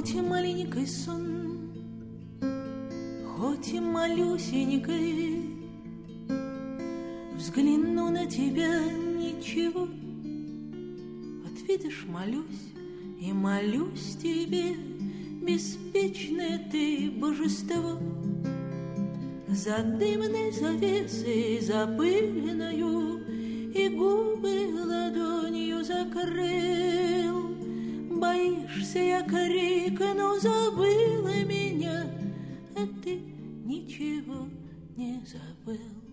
Хоть и маленький сон, хоть и малюсенький, взгляну на тебя, ничего. Вот видишь, молюсь и молюсь тебе, беспечное ты божество. За дымной завесой запыленную и губы ладонью закрыл. Боишься, я крикну, забыла меня, а ты ничего не забыл.